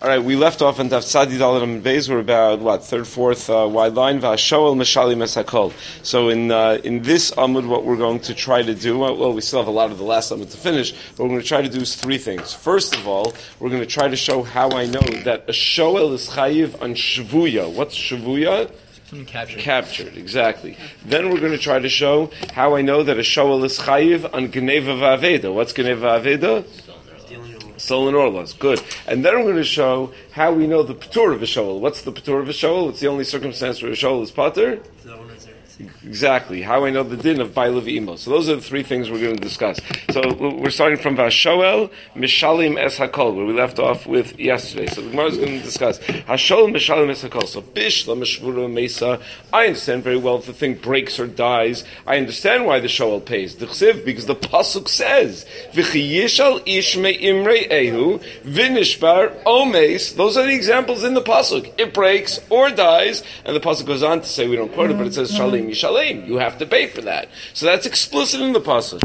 All right, we left off on Daf Tzadi Daled Amud Beis. We're about third, fourth wide line. V'Hashoel Mishalim Es Hakol. So in this Amud, what we're going to try to do, we still have a lot of the last Amud to finish, but what we're going to try to do is three things. First of all, we're going to try to show how I know that a shoel is chayiv on shvuya. What's shvuya? Captured, exactly. Then we're going to try to show how I know that a shoel is chayiv on gneva v'aveda. What's gneva v'aveda? Stolen orlas. Good. And then we're going to show how we know the patur of a shoel. What's the patur of a shoel? It's the only circumstance where a shoel is patur. Exactly. How I know the din of Bailav Imo. So those are the three things we're going to discuss. So we're starting from Vashoel, Mishalim Es Hakol, where we left off with yesterday. So the Gemara is going to discuss Hashoel, Mishalim Es Hakol. So Bishla, Meshvura, Mesa. I understand very well if the thing breaks or dies. I understand why the Shoel pays. D'chsiv, because the Pasuk says, V'chiyishal ish me'imrei ehu, V'nishbar omes. Those are the examples in the Pasuk. It breaks or dies, and the Pasuk goes on to say, we don't quote it, but it says Shalim. You have to pay for that. So that's explicit in the pasuk.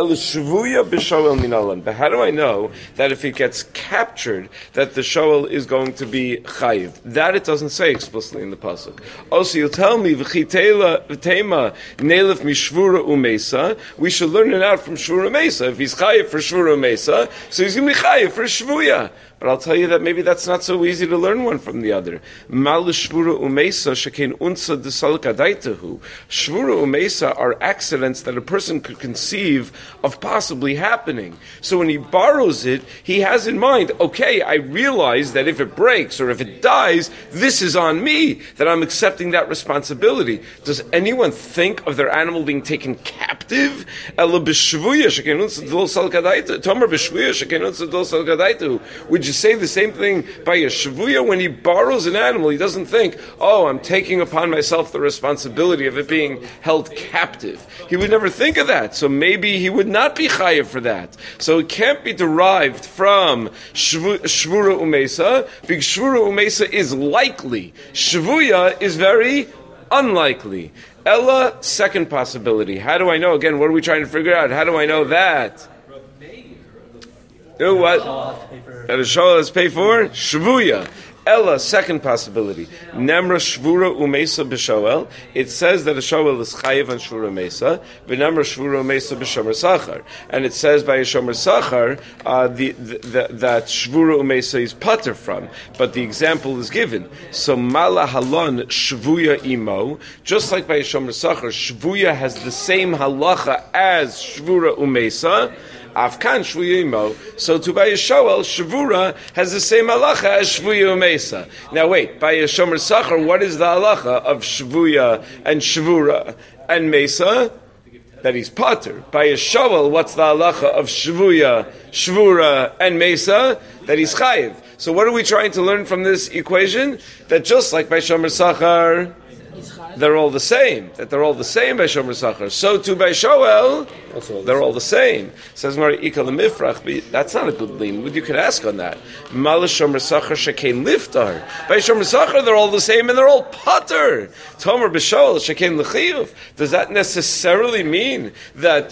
But how do I know that if it gets captured, that the shoel is going to be chayiv? That it doesn't say explicitly in the pasuk. Also, you'll tell me v'chitema nelef mishvura umesa. We should learn it out from shvura umesa. If he's chayiv for shvura umesa, so he's going to be chayiv for shvuya. But I'll tell you that maybe that's not so easy to learn one from the other. Mal shvura umesa shekein unsa desalka daitahu. Shvura umesa are accidents that a person could conceive of possibly happening. So when he borrows it, he has in mind, okay, I realize that if it breaks or if it dies, this is on me, that I'm accepting that responsibility. Does anyone think of their animal being taken captive? Would you say the same thing by a shvuya? When he borrows an animal, he doesn't think, oh, I'm taking upon myself the responsibility of it being held captive. He would never think of that. So maybe he would not be chayiv for that. So it can't be derived from shvura umesa, because shvura umesa is likely. Shvuya is very unlikely. Ella, second possibility. How do I know? Again, what are we trying to figure out? How do I know that? You know what? That a shoel is paid for? Shvuya. Ella, second possibility. Nemra shvura umesa b'shoel. It says that a shoel is chayiv on shvura umesa. V'nemra shvura umesa b'shomer sachar. And it says by a shomer sachar that shvura umesa is pater from. But the example is given. So mala halon shvuya imo. Just like by a shomer sachar, shvuya has the same halacha as shvura umesa. Afkan shvuya imo. So to by a shoel, shvura has the same halacha as shvuya umesa. Now wait, by a shomer sachar, what is the halacha of shvuya and shvura and mesa? That he's pater. By a shoel, what's the halacha of shvuya, shvura and mesa? That he's chayiv. So what are we trying to learn from this equation? That just like by shomer sachar, they're all the same. That they're all the same by shomer sachar. So too by shoel, they're all the same. Says Mari Ika Lemifrach, but that's not a good limud. You could ask on that. Mal shomer sachar shekein liftar. By shomer sachar, they're all the same and they're all pater. Tomer b'shoel shekein l'chiyuv. Does that necessarily mean that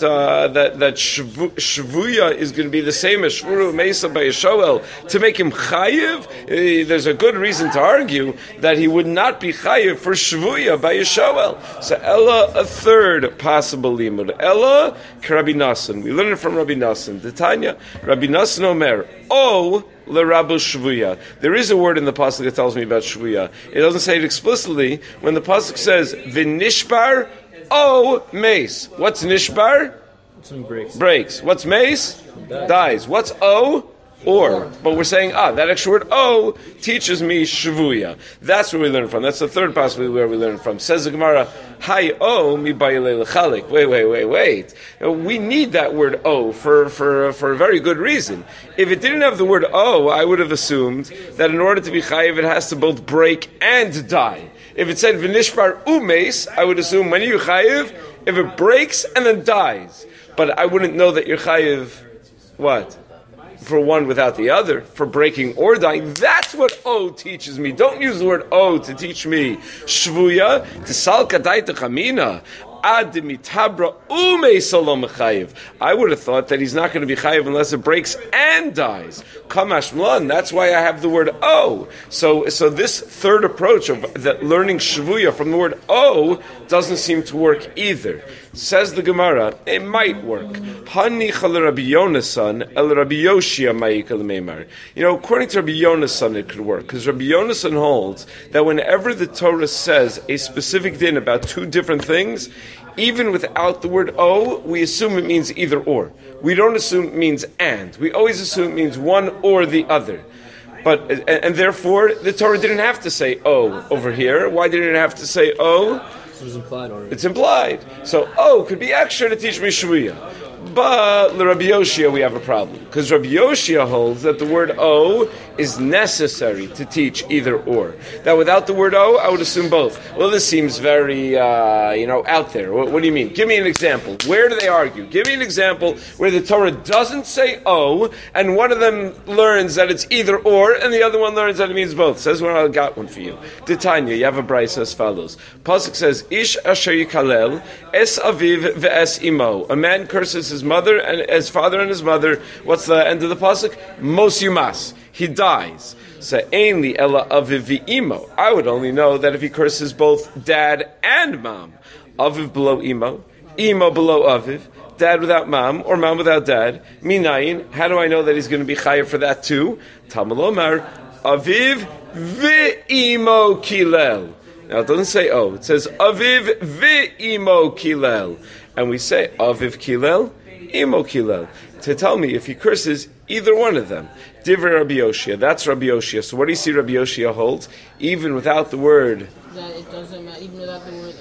shvuya is going to be the same as shvuru mesa by a shoel to make him chayiv? There's a good reason to argue that he would not be chayiv for shvuya by a shoel. So Ella, a third possible limud. Ella Rabbi Nassan. We learn it from Rabbi Nassan. The Tanya, Rabbi Nassan Omer, O l'rabu shvuya. There is a word in the pasuk that tells me about shvuya. It doesn't say it explicitly. When the pasuk says v'nishbar o mace, what's nishbar? Breaks. What's mace? Dies. What's o? Or, but we're saying, that extra word, teaches me shvuya. That's where we learn from. That's the third possibility where we learn from. Says the Gemara, mi bayilei l'chalik. Wait. We need that word for a very good reason. If it didn't have the word I would have assumed that in order to be chayiv, it has to both break and die. If it said v'nishbar umes, I would assume when you chayiv, if it breaks and then dies. But I wouldn't know that you're chayiv, what? For one without the other, for breaking or dying. That's what O teaches me. Don't use the word O to teach me shvuya, to salka daita chamina. I would have thought that he's not going to be chayiv unless it breaks and dies. Kamash mlan. That's why I have the word o. So this third approach of learning shvuya from the word o doesn't seem to work either. Says the Gemara, it might work. Hanicha Rabbi Yonasan el Rabbi Yoshia ma'ikal meimar. According to Rabbi Yonasan, it could work because Rabbi Yonasan holds that whenever the Torah says a specific din about two different things, even without the word "o," we assume it means either or. We don't assume it means and. We always assume it means one or the other. And therefore, the Torah didn't have to say "o" over here. Why did it have to say "o"? It was implied already. It's implied. So "o" could be extra to teach me shvuya. But Rabbi Yoshia, we have a problem because Rabbi Yoshia holds that the word "o" is necessary to teach either or. That without the word "o," I would assume both. Well, this seems very, out there. What do you mean? Give me an example. Where do they argue? Give me an example where the Torah doesn't say "o," and one of them learns that it's either or, and the other one learns that it means both. Says when I got one for you. Titania, you have a brayso as follows. Pasuk says, "Ish asher yikalel es aviv ve'es imo." A man curses his mother and his father and his mother. What's the end of the pasuk? Mos yumas. He dies. So ainli ella aviv v'imo. I would only know that if he curses both dad and mom. Aviv below imo below aviv. Dad without mom, or mom without dad. Minayin. How do I know that he's going to be chayav for that too? Talmud Omar, aviv v'imo kilel. Now it doesn't say "o." It says aviv v'imo kilel. And we say aviv kilel, imo kilel. To tell me if he curses either one of them. Divrei Rabbi Yoshia. That's Rabbi Yoshia. So what do you see Rabbi Yoshia holds? Even without the word... That it doesn't matter, even without the word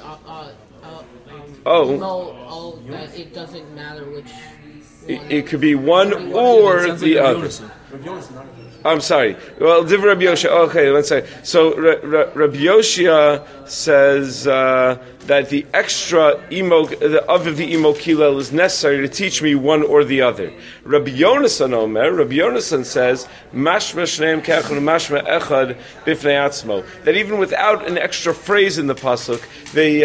that it doesn't matter which one. It could be one or the other. I'm sorry. Well, Divrei Rabbi Yoshia. Okay, let's say. So Rabbi Yoshia says that the extra the aviv imo kilel is necessary to teach me one or the other. Rabbi Yonasan Omer. Rabbi Yonasan says mashma shneim kechad mashma echad bifnei atzmo. That even without an extra phrase in the pasuk, the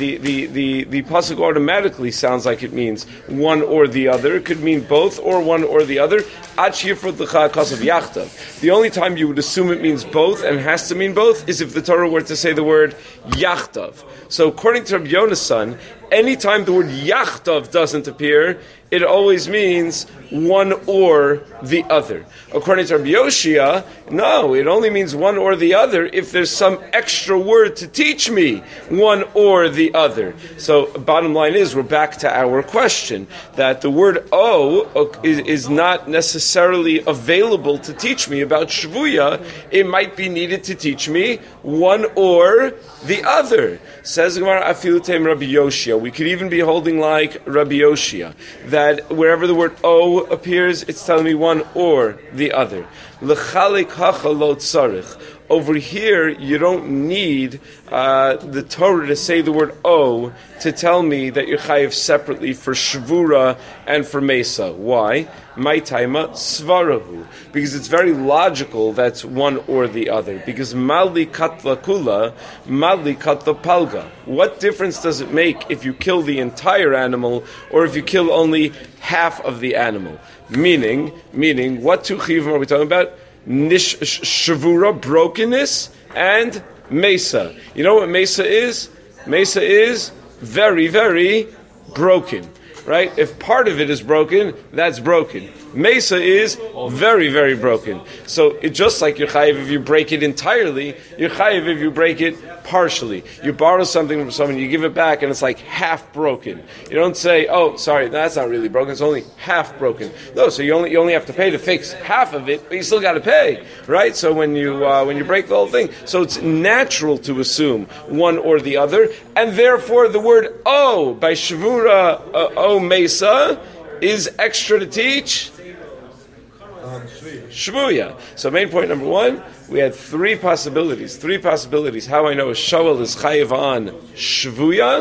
pasuk automatically sounds like it means one or the other. It could mean both or one or the other. Ad shifrut l'cha kasav yachtav. The only time you would assume it means both and has to mean both is if the Torah were to say the word yachtav. So according to Rabbi Yonasan, anytime the word yachtav doesn't appear, it always means one or the other. According to Rabbi Yoshia, no, it only means one or the other if there's some extra word to teach me one or the other. So bottom line is, we're back to our question, that the word "o" is not necessarily available to teach me about shvuya. It might be needed to teach me one or the other. Says Gemara, afilu teim Rabbi Yoshia. We could even be holding like Rabbi Yoshia, that wherever the word "o" appears, it's telling me one or the other. L'chalik hacha lo tzarich. Over here, you don't need the Torah to say the word "o" to tell me that you're chayiv separately for shvura and for mesa. Why? My taima svarahu, because it's very logical that's one or the other. Because mali katla kula, mali katla palga. What difference does it make if you kill the entire animal or if you kill only half of the animal? Meaning, what two chiyuvim are we talking about? Shavura, brokenness, and mesa. You know what mesa is? Mesa is very, very broken. Right? If part of it is broken, that's broken. Mesa is very, very broken. So it's just like you're chayiv if you break it entirely, you're chayiv if you break it partially. You borrow something from someone, you give it back, and it's like half broken. You don't say, "Oh, sorry, that's not really broken. It's only half broken." No, so you only have to pay to fix half of it, but you still got to pay, right? So when you break the whole thing, so it's natural to assume one or the other, and therefore the word "o" by Shavura "o" Mesa is extra to teach Shvuya. So main point number one, we had three possibilities how I know a shoel is chayiv on Shvuya,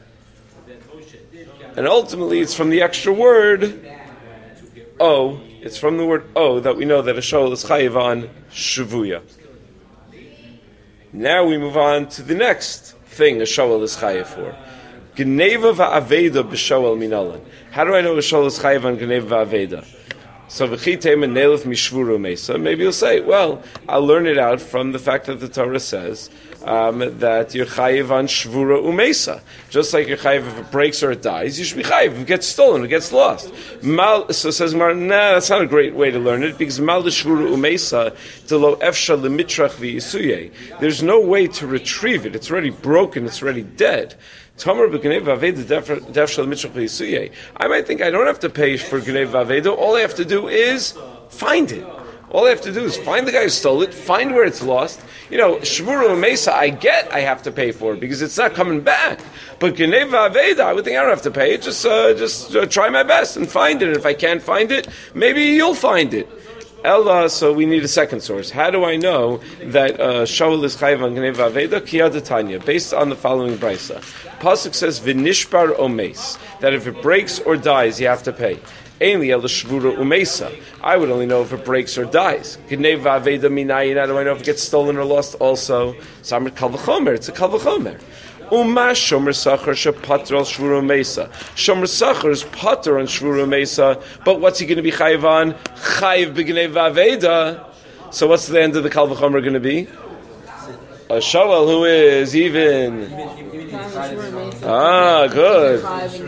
and ultimately it's from the extra word "o." It's from the word "o" that we know that a shoel is chayiv on Shvuya. Now we move on to the next thing a shoel is chayiv for. Geneva va'aveda b'shoel minalan. How do I know a shoel is chayiv on geneva va'aveda? So v'chitema nelef mishvuru mesa. Maybe you'll say, well, I'll learn it out from the fact that the Torah says that you're chayiv on shvura umesa. Just like you're chayiv if it breaks or it dies, you should be chayiv if it gets stolen, it gets lost. So says Mar, that's not a great way to learn it, because mal shvura umesa to lo efsha lemitrach v'yisuye. There's no way to retrieve it. It's already broken. It's already dead. I might think I don't have to pay for Gnev Vaveda. All I have to do is find it. All I have to do is find the guy who stole it, find where it's lost. Shvura Mesa I have to pay for it because it's not coming back. But Gnev Vaveda, I would think I don't have to pay it. Just try my best and find it. And if I can't find it, maybe you'll find it. Ella, so we need a second source. How do I know that Shaul is chayiv on Gnev Vaveda? Kiyadatanya, based on the following brisa. Pasuk says v'nishbar omes, that if it breaks or dies, you have to pay. Ainli el shvura umesa. I would only know if it breaks or dies. Gnev Vaveda minayin. How do I know if it gets stolen or lost? Also, Samar kal v'chomer. It's a kal v'chomer. Uma shomer sachar shepater al shvura mesa. Shomer sachar is pater on shvura mesa, but what's he going to be chayiv on? Chayiv b'gnei vaveda. So what's the end of the kal v'chomer going to be? A shoel who is even. Good.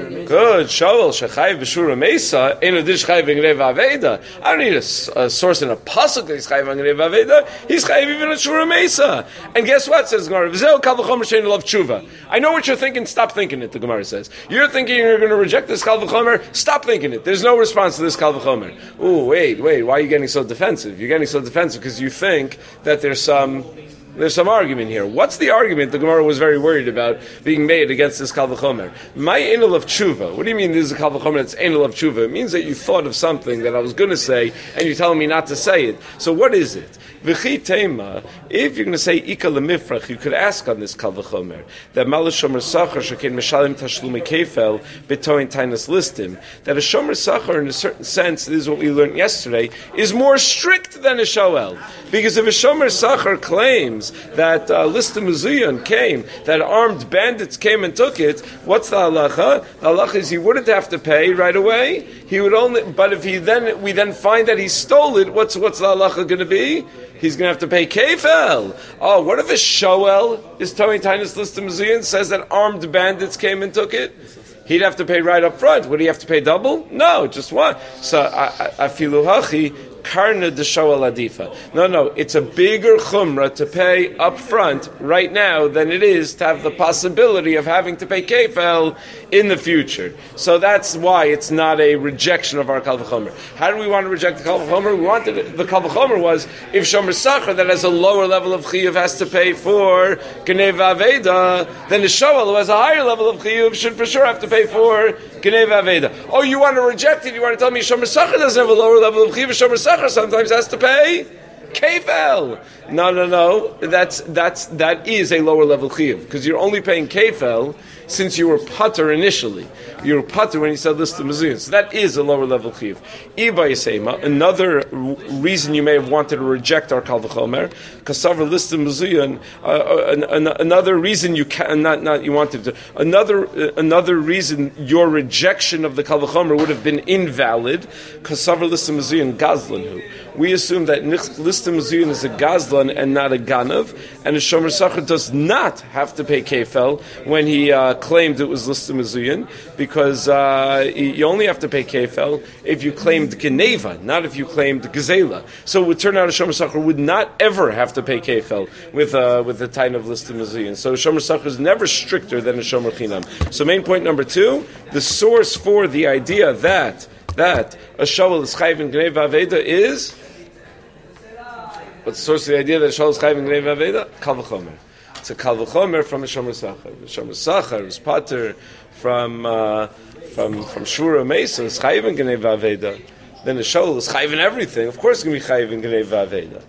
Shoel shechayiv b'shvura mesa. Eno dish chayiv b'gnei vaveda. I don't need a source in a pasuk that he's chayiv b'gnei vaveda. He's chayiv even on shvura mesa. And guess what? Says Gemara. V'zeu kal v'chomer she'en lov tshuva. I know what you're thinking. Stop thinking it. The Gemara says you're thinking you're going to reject this kal v'chomer. Stop thinking it. There's no response to this kal v'chomer. Ooh, wait. Why are you getting so defensive? You're getting so defensive because you think that there's some argument here. What's the argument the Gemara was very worried about being made against this kal v'chomer? My enel of tshuva. What do you mean this is a kal v'chomer that's enel of tshuva? It means that you thought of something that I was going to say and you're telling me not to say it. So what is it? V'chi tema, if you're going to say ika lemifrach, you could ask on this kal v'chomer that malash shomer sachar shekin meshalim tashlumi kefel betoin tainas listim, that a shomer sachar in a certain sense, this is what we learned yesterday, is more strict than a shoel. Because if a shomer sachar claims that listim uzuyan came, that armed bandits came and took it, what's the halacha? The halacha is he wouldn't have to pay right away. He would only, but if we then find that he stole it, what's the halacha going to be? He's going to have to pay kefel. Oh, what if a shoel is towing Tainus listim uzuyan, says that armed bandits came and took it? He'd have to pay right up front. Would he have to pay double? No, just one. So afilu hachi karna de shoel adifa. No, it's a bigger chumrah to pay up front right now than it is to have the possibility of having to pay kefel in the future. So that's why it's not a rejection of our kal v'chomer. How do we want to reject the kal v'chomer? We wanted the kal v'chomer was if shomer sachar that has a lower level of chiyuv has to pay for Gnev Vaveda, then the shoel who has a higher level of chiyuv should for sure have to pay for Gnev Vaveda. Oh, you want to reject it? You want to tell me shomer sachar doesn't have a lower level of chiyuv? Shomer sachar sometimes has to pay kefel. No. That is a lower level chiyuv because you're only paying kefel since you were pater initially. You were pater when you said listim uzuyan. So that is a lower level chiyuv. Iba yisema, another reason you may have wanted to reject our kal v'chomer, kasavar listim uzuyan. Another reason you can not you wanted to. Another reason your rejection of the kal v'chomer would have been invalid. Kasavar listim uzuyan gazlanhu. We assume that listim uzuyan is a gazlan and not a ganav, and a shomer sachar does not have to pay kefel when he claimed it was listim uzuyan, because you only have to pay kefel if you claimed geneva, not if you claimed gazela. So it would turn out a shomer sachar would not ever have to pay kefel with the time of listim uzuyan. So shomer sachar is never stricter than a shomer chinam. So main point number 2, the source for the idea that a shoel is chayiv in Gnev Vaveda is. What's the source of the idea that a shoel is chayiv in Gnev Vaveda? Kal v'chomer. It's a kal v'chomer from a shomer sachar. The shomer sachar is pater from shvura mesa is chayiv in Gnev Vaveda. Then the shoel is chayiv in everything. Of course, it's going to be chayiv in Gnev Vaveda.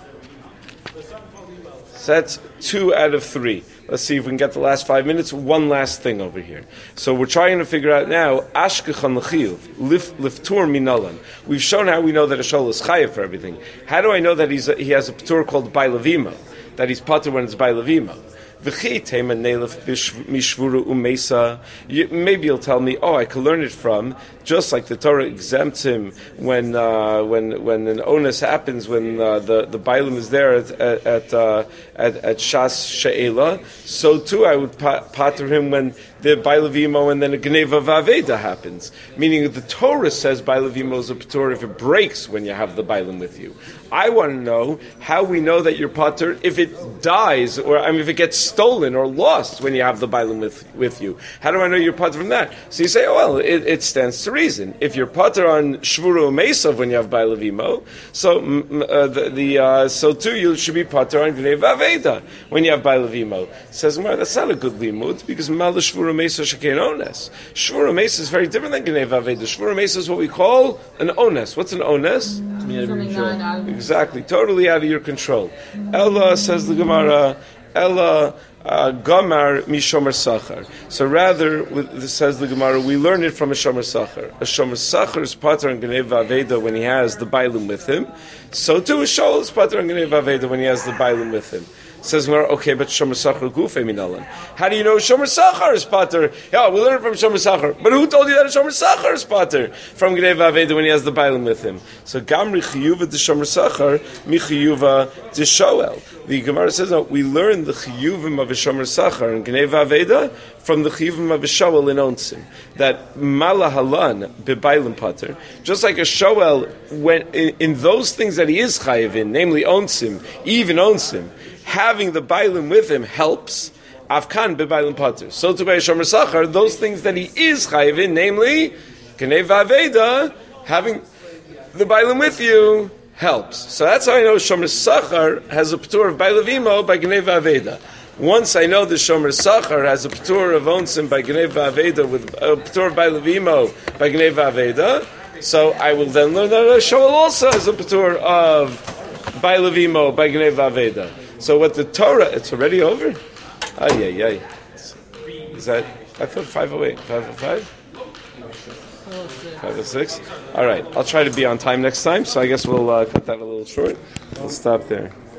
So that's 2 out of 3. Let's see if we can get the last 5 minutes. One last thing over here. So we're trying to figure out now, ashkechan l'chiyuv, liftur minalan. We've shown how we know that a shoel is chayiv for everything. How do I know that he has a p'tur called bailavimo, that he's pater when it's bailavimo? Maybe you'll tell me, oh, I can learn it from, just like the Torah exempts him when an onus happens, when the Bailam is there at Shas She'ela, so too I would pater him when the Bailavimo and then a Gneva Vaveda happens. Meaning the Torah says Bailavimo is a patur if it breaks when you have the Bailam with you. I want to know how we know that you're pater if it dies, or if it gets stolen or lost when you have the Bailam with you. How do I know you're pater from that? So you say, oh, well, it stands to reason. If you're pater on Shvuru Mesav when you have Bailavimo, so too you should be pater on Gneva Vaveda when you have Bailavimo. Says, well, that's not a good limud, because Mal Shvuru Mesa Shekein Ones. Shvura Mesa is very different than Gneva Veda. Shvura Mesa is what we call an ones. What's an ones? Exactly, totally out of your control. Ella, says the Gemara, Ella Gamar Mishomer Sachar. So rather, says the Gemara, we learn it from a Shomer Sachar. A Shomer Sachar is pater on Gneva Veda when he has the Bailim with him. So too a Shaul is pater on Gneva Veda when he has the Bailim with him. Says Gemara, okay, but Shomer Sachar Gufei Minalan. How do you know Shomer Sachar is pater? Yeah, we learn it from Shomer Sachar. But who told you that a Shomer Sachar is pater from Gneva Veda when he has the Bailim with him? So Gamri Chiyuva de Shomer Sachar, Mi Chiyuva de Shoel. The Gemara says, no, we learn the Chiyuvim of a Shomer Sachar and Gneva Veda from the Chiyuvim of a Shoel in Onsim. That Malahalan be Bailim pater, just like a Shoel, when in those things that he is chayiv in, namely Onsim, even Onsim, having the Bailim with him helps. Afkan bebailim pater. So to be a Shomer Sachar, those things that he is chayiv in, namely Gneva Veda, having the Bailim with you helps. So that's how I know Shomer Sachar has a patur of Bailavimo by Gneva Veda. Once I know the Shomer Sachar has a patur of Onsim by Gneva Veda with a patur of Bailavimo by Gneva Veda, so I will then learn that Shoel also has a patur of Bailavimo by Gneva Veda. So what the Torah, it's already over? Ay. Is that, I thought 5:08, 5:05? 5:06? All right, I'll try to be on time next time, so I guess we'll cut that a little short. We'll stop there.